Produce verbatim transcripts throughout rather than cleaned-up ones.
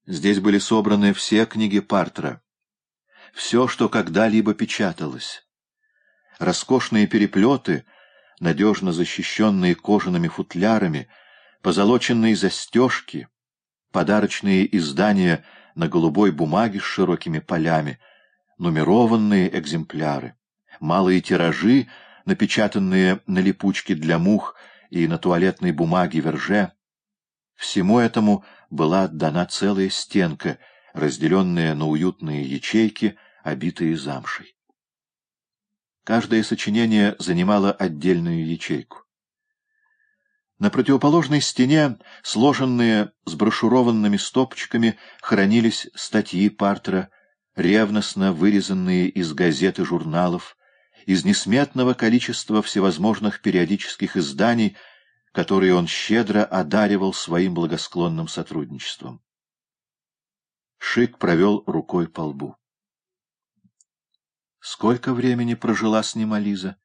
Здесь были собраны все книги Партра, все, что когда-либо печаталось. Роскошные переплеты, надежно защищенные кожаными футлярами, позолоченные застежки, подарочные издания на голубой бумаге с широкими полями, нумерованные экземпляры, малые тиражи, напечатанные на липучке для мух и на туалетной бумаге Верже. Всему этому была отдана целая стенка, разделенная на уютные ячейки, обитые замшей. Каждое сочинение занимало отдельную ячейку. На противоположной стене, сложенные с брошюрованными стопочками, хранились статьи Партра, ревностно вырезанные из газет и журналов, из несметного количества всевозможных периодических изданий, которые он щедро одаривал своим благосклонным сотрудничеством. Шик провел рукой по лбу. Сколько времени прожила с ним Ализа?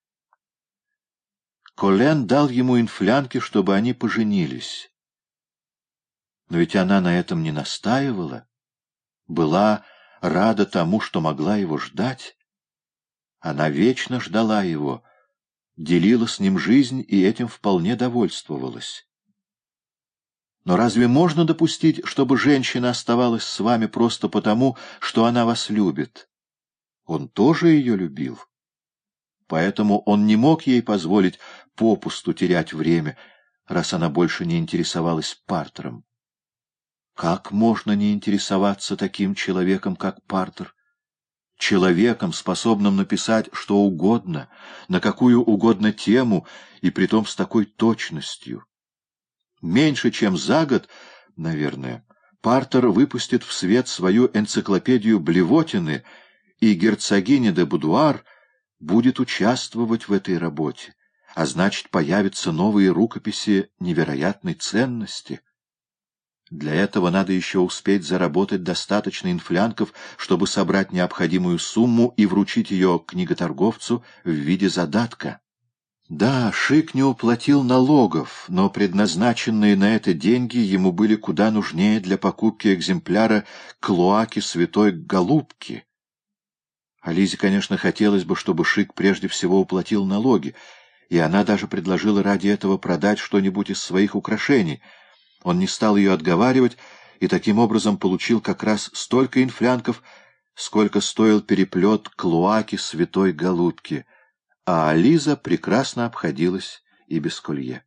Колен дал ему инфлянки, чтобы они поженились. Но ведь она на этом не настаивала, была рада тому, что могла его ждать. Она вечно ждала его, делила с ним жизнь и этим вполне довольствовалась. Но разве можно допустить, чтобы женщина оставалась с вами просто потому, что она вас любит? Он тоже ее любил. Поэтому он не мог ей позволить попусту терять время, раз она больше не интересовалась Партером. Как можно не интересоваться таким человеком, как Партер? Человеком, способным написать что угодно, на какую угодно тему, и притом с такой точностью. Меньше чем за год, наверное, Партер выпустит в свет свою энциклопедию блевотины, и герцогиня де Будуар будет участвовать в этой работе, а значит, появятся новые рукописи невероятной ценности. Для этого надо еще успеть заработать достаточно инфлянков, чтобы собрать необходимую сумму и вручить ее книготорговцу в виде задатка. Да, Шик не уплатил налогов, но предназначенные на это деньги ему были куда нужнее для покупки экземпляра «Клоаки святой Голубки». А Лизе, конечно, хотелось бы, чтобы Шик прежде всего уплатил налоги, и она даже предложила ради этого продать что-нибудь из своих украшений. Он не стал ее отговаривать, и таким образом получил как раз столько инфлянков, сколько стоил переплет «Клоаки святой Голубки», а Лиза прекрасно обходилась и без колье.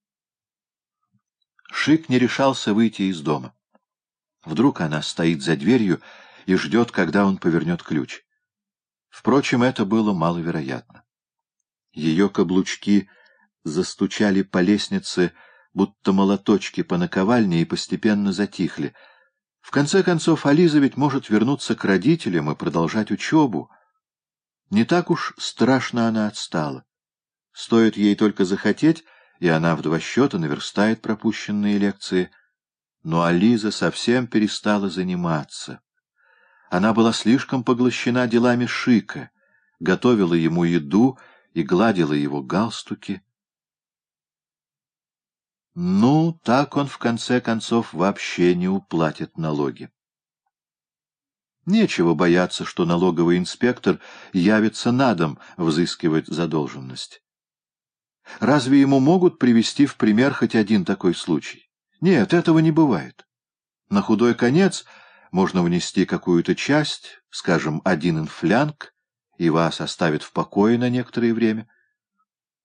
Шик не решался выйти из дома. Вдруг она стоит за дверью и ждет, когда он повернет ключ. Впрочем, это было маловероятно. Ее каблучки застучали по лестнице, будто молоточки по наковальне, и постепенно затихли. В конце концов, Ализа ведь может вернуться к родителям и продолжать учебу. Не так уж страшно она отстала. Стоит ей только захотеть, и она в два счета наверстает пропущенные лекции. Но Ализа совсем перестала заниматься. Она была слишком поглощена делами Шика, готовила ему еду и гладила его галстуки. Ну, так он, в конце концов, вообще не уплатит налоги. Нечего бояться, что налоговый инспектор явится на дом взыскивать задолженность. Разве ему могут привести в пример хоть один такой случай? Нет, этого не бывает. На худой конец можно внести какую-то часть, скажем, один инфлянк, и вас оставят в покое на некоторое время.